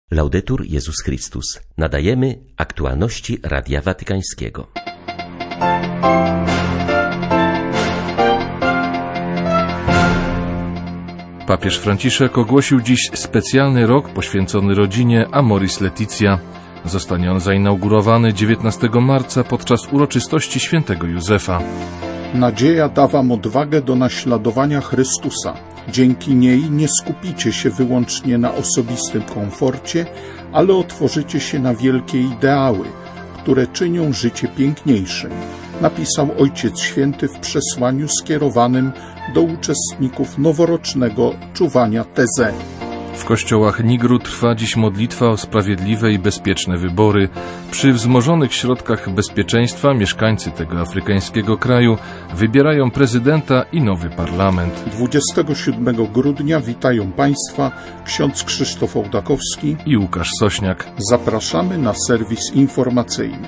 Laudetur Jezus Chrystus. Nadajemy aktualności Radia Watykańskiego. Papież Franciszek ogłosił dziś specjalny rok poświęcony rodzinie Amoris Laetitia. Zostanie on zainaugurowany 19 marca podczas uroczystości świętego Józefa. Nadzieja da wam odwagę do naśladowania Chrystusa. Dzięki niej nie skupicie się wyłącznie na osobistym komforcie, ale otworzycie się na wielkie ideały, które czynią życie piękniejszym, napisał Ojciec Święty w przesłaniu skierowanym do uczestników noworocznego czuwania Teze. W kościołach Nigru trwa dziś modlitwa o sprawiedliwe i bezpieczne wybory. Przy wzmożonych środkach bezpieczeństwa mieszkańcy tego afrykańskiego kraju wybierają prezydenta i nowy parlament. 27 grudnia witają Państwa ksiądz Krzysztof Ołdakowski i Łukasz Sośniak. Zapraszamy na serwis informacyjny.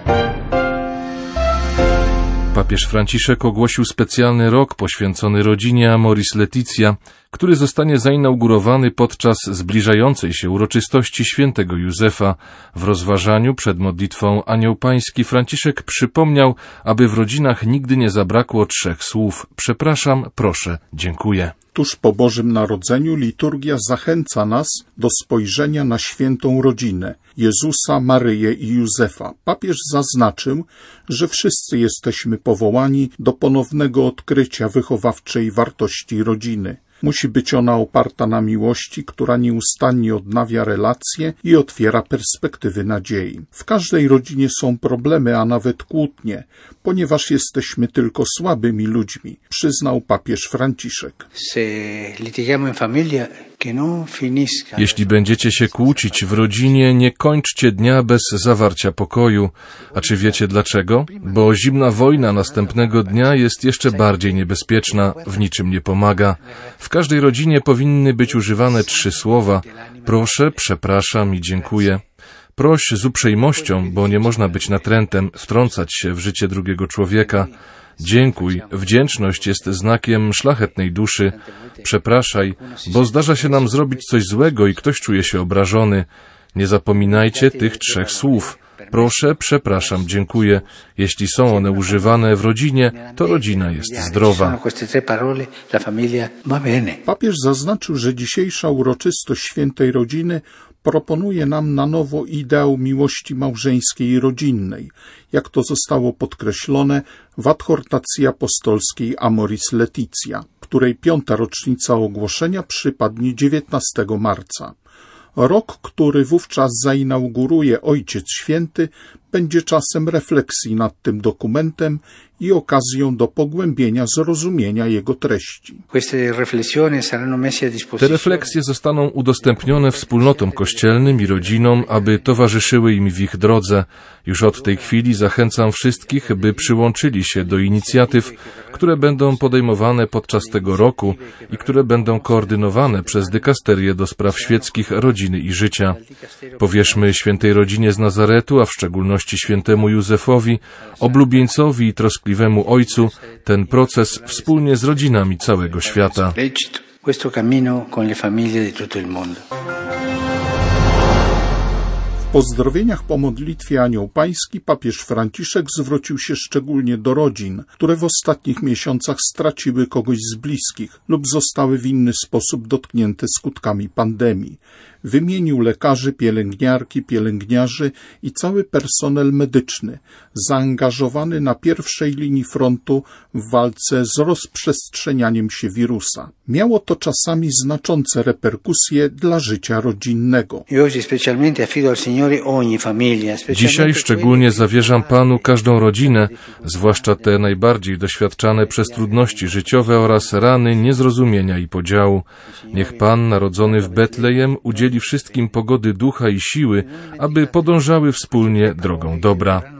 Papież Franciszek ogłosił specjalny rok poświęcony rodzinie Amoris Laetitia, który zostanie zainaugurowany podczas zbliżającej się uroczystości świętego Józefa. W rozważaniu przed modlitwą Anioł Pański Franciszek przypomniał, aby w rodzinach nigdy nie zabrakło 3 słów: przepraszam, proszę, dziękuję. Tuż po Bożym Narodzeniu liturgia zachęca nas do spojrzenia na świętą rodzinę Jezusa, Maryję i Józefa. Papież zaznaczył, że wszyscy jesteśmy powołani do ponownego odkrycia wychowawczej wartości rodziny. Musi być ona oparta na miłości, która nieustannie odnawia relacje i otwiera perspektywy nadziei. W każdej rodzinie są problemy, a nawet kłótnie, ponieważ jesteśmy tylko słabymi ludźmi, przyznał papież Franciszek. Jeśli będziecie się kłócić w rodzinie, nie kończcie dnia bez zawarcia pokoju. A czy wiecie dlaczego? Bo zimna wojna następnego dnia jest jeszcze bardziej niebezpieczna, w niczym nie pomaga. W każdej rodzinie powinny być używane 3 słowa: proszę, przepraszam i dziękuję. Proś z uprzejmością, bo nie można być natrętem, wtrącać się w życie drugiego człowieka. Dziękuj. Wdzięczność jest znakiem szlachetnej duszy. Przepraszaj, bo zdarza się nam zrobić coś złego i ktoś czuje się obrażony. Nie zapominajcie tych 3 słów. Proszę, przepraszam, dziękuję. Jeśli są one używane w rodzinie, to rodzina jest zdrowa. Papież zaznaczył, że dzisiejsza uroczystość świętej rodziny proponuje nam na nowo ideał miłości małżeńskiej i rodzinnej, jak to zostało podkreślone w adhortacji apostolskiej Amoris Laetitia, której 5. rocznica ogłoszenia przypadnie 19 marca. Rok, który wówczas zainauguruje Ojciec Święty, będzie czasem refleksji nad tym dokumentem i okazją do pogłębienia zrozumienia jego treści. Te refleksje zostaną udostępnione wspólnotom kościelnym i rodzinom, aby towarzyszyły im w ich drodze. Już od tej chwili zachęcam wszystkich, by przyłączyli się do inicjatyw, które będą podejmowane podczas tego roku i które będą koordynowane przez dykasterię do spraw świeckich, rodziny i życia. Powierzmy świętej rodzinie z Nazaretu, a w szczególności świętemu Józefowi, oblubieńcowi i troskliwemu ojcu, ten proces wspólnie z rodzinami całego świata. W pozdrowieniach po modlitwie Anioł Pański papież Franciszek zwrócił się szczególnie do rodzin, które w ostatnich miesiącach straciły kogoś z bliskich lub zostały w inny sposób dotknięte skutkami pandemii. Wymienił lekarzy, pielęgniarki, pielęgniarzy i cały personel medyczny, zaangażowany na pierwszej linii frontu w walce z rozprzestrzenianiem się wirusa. Miało to czasami znaczące reperkusje dla życia rodzinnego. Dzisiaj szczególnie zawierzam Panu każdą rodzinę, zwłaszcza te najbardziej doświadczane przez trudności życiowe oraz rany niezrozumienia i podziału. Niech Pan, narodzony w Betlejem, udzieli wszystkim pogody ducha i siły, aby podążały wspólnie drogą dobra.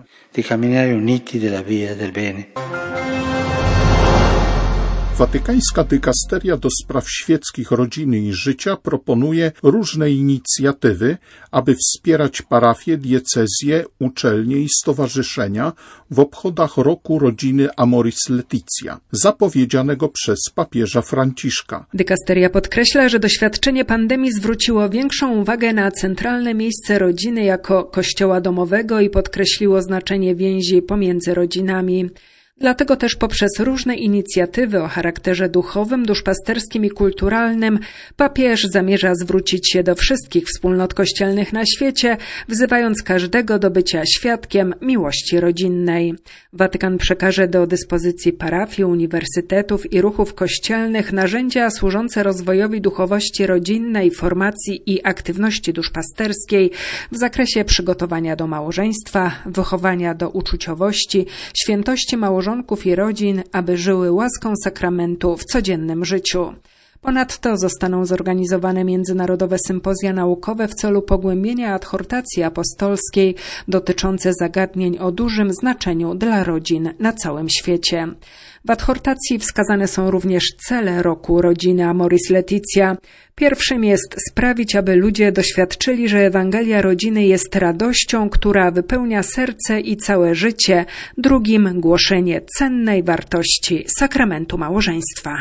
Watykańska dykasteria do spraw świeckich rodziny i życia proponuje różne inicjatywy, aby wspierać parafie, diecezje, uczelnie i stowarzyszenia w obchodach roku rodziny Amoris Laetitia, zapowiedzianego przez papieża Franciszka. Dykasteria podkreśla, że doświadczenie pandemii zwróciło większą uwagę na centralne miejsce rodziny jako kościoła domowego i podkreśliło znaczenie więzi pomiędzy rodzinami. Dlatego też poprzez różne inicjatywy o charakterze duchowym, duszpasterskim i kulturalnym papież zamierza zwrócić się do wszystkich wspólnot kościelnych na świecie, wzywając każdego do bycia świadkiem miłości rodzinnej. Watykan przekaże do dyspozycji parafii, uniwersytetów i ruchów kościelnych narzędzia służące rozwojowi duchowości rodzinnej, formacji i aktywności duszpasterskiej w zakresie przygotowania do małżeństwa, wychowania do uczuciowości, świętości małżonków i rodzin, aby żyły łaską sakramentu w codziennym życiu. Ponadto zostaną zorganizowane międzynarodowe sympozja naukowe w celu pogłębienia adhortacji apostolskiej dotyczące zagadnień o dużym znaczeniu dla rodzin na całym świecie. W adhortacji wskazane są również cele roku rodziny Amoris Laetitia. Pierwszym jest sprawić, aby ludzie doświadczyli, że Ewangelia rodziny jest radością, która wypełnia serce i całe życie. Drugim głoszenie cennej wartości sakramentu małżeństwa.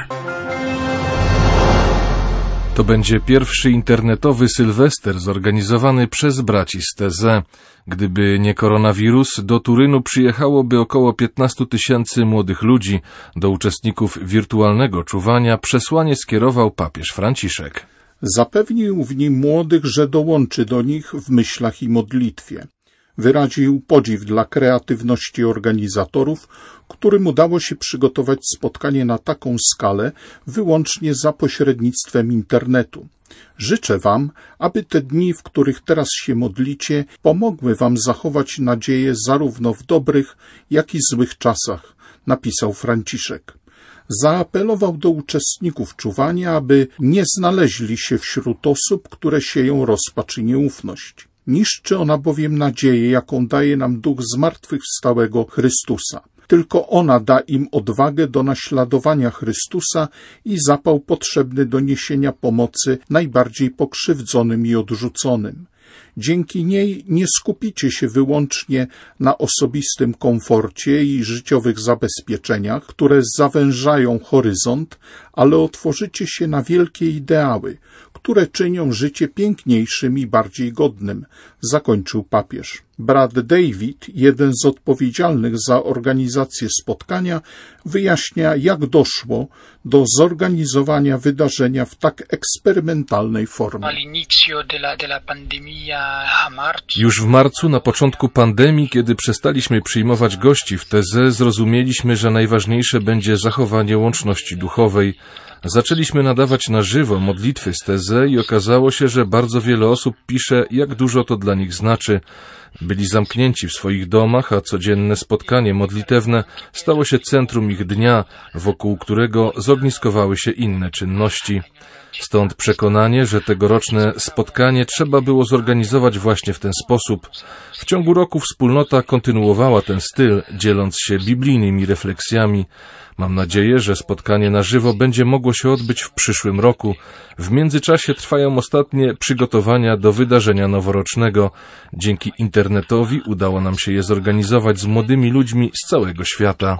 To będzie pierwszy internetowy Sylwester zorganizowany przez braci z TZ. Gdyby nie koronawirus, do Turynu przyjechałoby około 15 000 młodych ludzi. Do uczestników wirtualnego czuwania przesłanie skierował papież Franciszek. Zapewnił w nim młodych, że dołączy do nich w myślach i modlitwie. Wyraził podziw dla kreatywności organizatorów, którym udało się przygotować spotkanie na taką skalę wyłącznie za pośrednictwem internetu. Życzę Wam, aby te dni, w których teraz się modlicie, pomogły Wam zachować nadzieję zarówno w dobrych, jak i złych czasach, napisał Franciszek. Zaapelował do uczestników czuwania, aby nie znaleźli się wśród osób, które sieją rozpacz i nieufność. Niszczy ona bowiem nadzieję, jaką daje nam Duch zmartwychwstałego Chrystusa. Tylko ona da im odwagę do naśladowania Chrystusa i zapał potrzebny do niesienia pomocy najbardziej pokrzywdzonym i odrzuconym. Dzięki niej nie skupicie się wyłącznie na osobistym komforcie i życiowych zabezpieczeniach, które zawężają horyzont, ale otworzycie się na wielkie ideały, które czynią życie piękniejszym i bardziej godnym, zakończył papież. Brat David, jeden z odpowiedzialnych za organizację spotkania, wyjaśnia, jak doszło do zorganizowania wydarzenia w tak eksperymentalnej formie. Już w marcu, na początku pandemii, kiedy przestaliśmy przyjmować gości w TZ, zrozumieliśmy, że najważniejsze będzie zachowanie łączności duchowej. Zaczęliśmy nadawać na żywo modlitwy z TZ i okazało się, że bardzo wiele osób pisze, jak dużo to dla nich znaczy. Byli zamknięci w swoich domach, a codzienne spotkanie modlitewne stało się centrum ich dnia, wokół którego zogniskowały się inne czynności. Stąd przekonanie, że tegoroczne spotkanie trzeba było zorganizować właśnie w ten sposób. W ciągu roku wspólnota kontynuowała ten styl, dzieląc się biblijnymi refleksjami. Mam nadzieję, że spotkanie na żywo będzie mogło się odbyć w przyszłym roku. W międzyczasie trwają ostatnie przygotowania do wydarzenia noworocznego. Dzięki internetowi udało nam się je zorganizować z młodymi ludźmi z całego świata.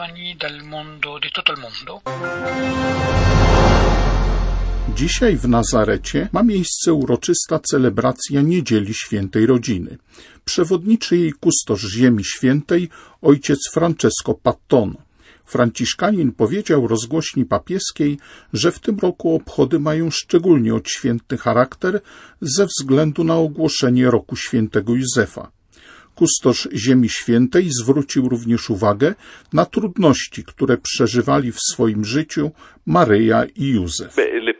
Dzisiaj w Nazarecie ma miejsce uroczysta celebracja Niedzieli Świętej Rodziny. Przewodniczy jej kustosz Ziemi Świętej, ojciec Francesco Patton. Franciszkanin powiedział rozgłośni papieskiej, że w tym roku obchody mają szczególnie odświętny charakter ze względu na ogłoszenie roku świętego Józefa. Kustosz Ziemi Świętej zwrócił również uwagę na trudności, które przeżywali w swoim życiu Maryja i Józef.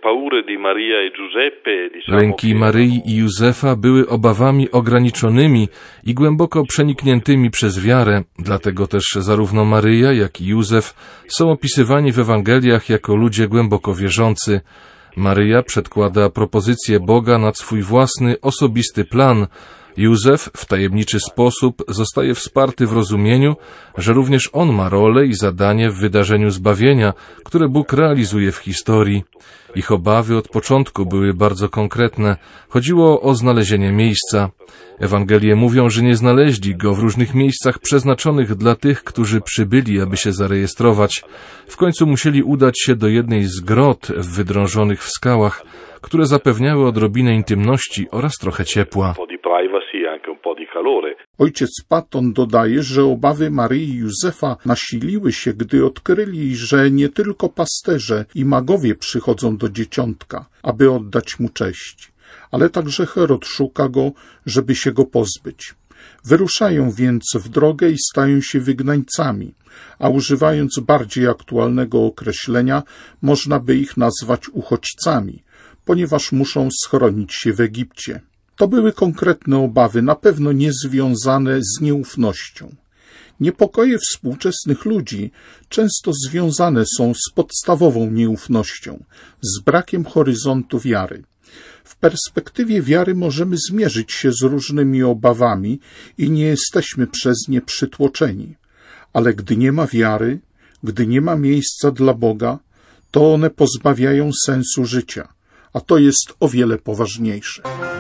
Lęki Maryi i Józefa były obawami ograniczonymi i głęboko przenikniętymi przez wiarę, dlatego też zarówno Maryja, jak i Józef są opisywani w Ewangeliach jako ludzie głęboko wierzący. Maryja przedkłada propozycję Boga nad swój własny, osobisty plan. Józef w tajemniczy sposób zostaje wsparty w rozumieniu, że również on ma rolę i zadanie w wydarzeniu zbawienia, które Bóg realizuje w historii. Ich obawy od początku były bardzo konkretne. Chodziło o znalezienie miejsca. Ewangelie mówią, że nie znaleźli go w różnych miejscach przeznaczonych dla tych, którzy przybyli, aby się zarejestrować. W końcu musieli udać się do jednej z grot wydrążonych w skałach, które zapewniały odrobinę intymności oraz trochę ciepła. Ojciec Patton dodaje, że obawy Maryi i Józefa nasiliły się, gdy odkryli, że nie tylko pasterze i magowie przychodzą do dzieciątka, aby oddać mu cześć, ale także Herod szuka go, żeby się go pozbyć. Wyruszają więc w drogę i stają się wygnańcami, a używając bardziej aktualnego określenia, można by ich nazwać uchodźcami, ponieważ muszą schronić się w Egipcie. To były konkretne obawy, na pewno niezwiązane z nieufnością. Niepokoje współczesnych ludzi często związane są z podstawową nieufnością, z brakiem horyzontu wiary. W perspektywie wiary możemy zmierzyć się z różnymi obawami i nie jesteśmy przez nie przytłoczeni. Ale gdy nie ma wiary, gdy nie ma miejsca dla Boga, to one pozbawiają sensu życia, a to jest o wiele poważniejsze.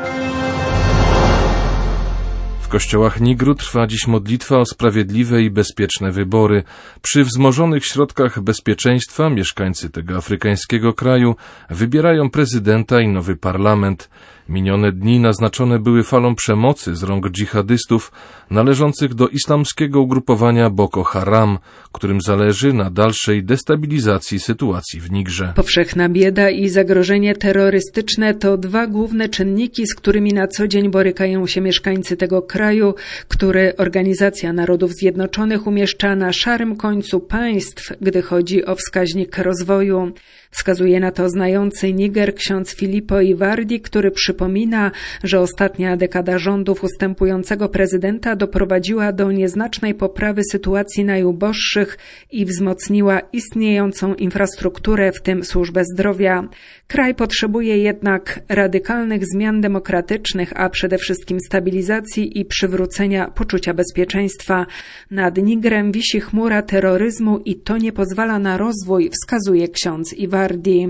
W kościołach Nigru trwa dziś modlitwa o sprawiedliwe i bezpieczne wybory. Przy wzmożonych środkach bezpieczeństwa mieszkańcy tego afrykańskiego kraju wybierają prezydenta i nowy parlament. Minione dni naznaczone były falą przemocy z rąk dżihadystów należących do islamskiego ugrupowania Boko Haram, którym zależy na dalszej destabilizacji sytuacji w Nigrze. Powszechna bieda i zagrożenie terrorystyczne to dwa główne czynniki, z którymi na co dzień borykają się mieszkańcy tego kraju, który Organizacja Narodów Zjednoczonych umieszcza na szarym końcu państw, gdy chodzi o wskaźnik rozwoju. Wskazuje na to znający Niger ksiądz Filippo Ivardi, który przypomina, że ostatnia dekada rządów ustępującego prezydenta doprowadziła do nieznacznej poprawy sytuacji najuboższych i wzmocniła istniejącą infrastrukturę, w tym służbę zdrowia. Kraj potrzebuje jednak radykalnych zmian demokratycznych, a przede wszystkim stabilizacji i przywrócenia poczucia bezpieczeństwa. Nad Nigrem wisi chmura terroryzmu i to nie pozwala na rozwój, wskazuje ksiądz Ivardi.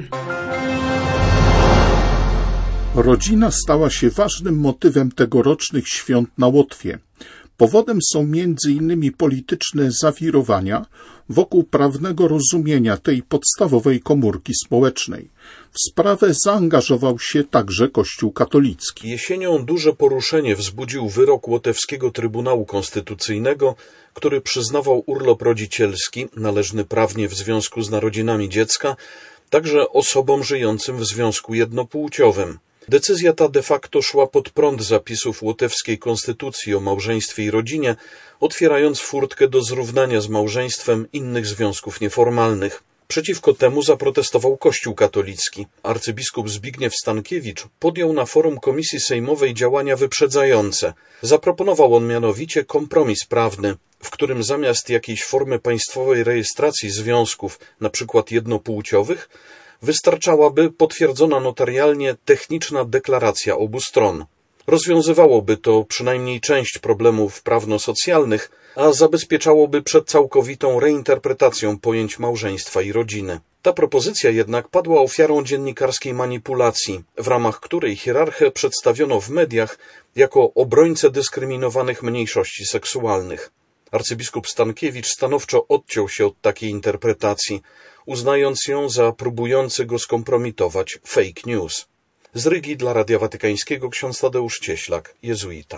Rodzina stała się ważnym motywem tegorocznych świąt na Łotwie. Powodem są m.in. polityczne zawirowania wokół prawnego rozumienia tej podstawowej komórki społecznej. W sprawę zaangażował się także Kościół katolicki. Jesienią duże poruszenie wzbudził wyrok Łotewskiego Trybunału Konstytucyjnego, który przyznawał urlop rodzicielski, należny prawnie w związku z narodzinami dziecka, także osobom żyjącym w związku jednopłciowym. Decyzja ta de facto szła pod prąd zapisów łotewskiej konstytucji o małżeństwie i rodzinie, otwierając furtkę do zrównania z małżeństwem innych związków nieformalnych. Przeciwko temu zaprotestował Kościół katolicki. Arcybiskup Zbigniew Stankiewicz podjął na forum Komisji Sejmowej działania wyprzedzające. Zaproponował on mianowicie kompromis prawny, w którym zamiast jakiejś formy państwowej rejestracji związków, np. jednopłciowych, wystarczałaby potwierdzona notarialnie techniczna deklaracja obu stron. Rozwiązywałoby to przynajmniej część problemów prawno-socjalnych, a zabezpieczałoby przed całkowitą reinterpretacją pojęć małżeństwa i rodziny. Ta propozycja jednak padła ofiarą dziennikarskiej manipulacji, w ramach której hierarchę przedstawiono w mediach jako obrońcę dyskryminowanych mniejszości seksualnych. Arcybiskup Stankiewicz stanowczo odciął się od takiej interpretacji, uznając ją za próbujący go skompromitować fake news. Z Rygi dla Radia Watykańskiego ksiądz Tadeusz Cieślak, jezuita.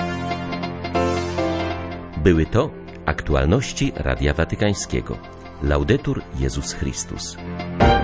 Były to aktualności Radia Watykańskiego. Laudetur Jezus Chrystus.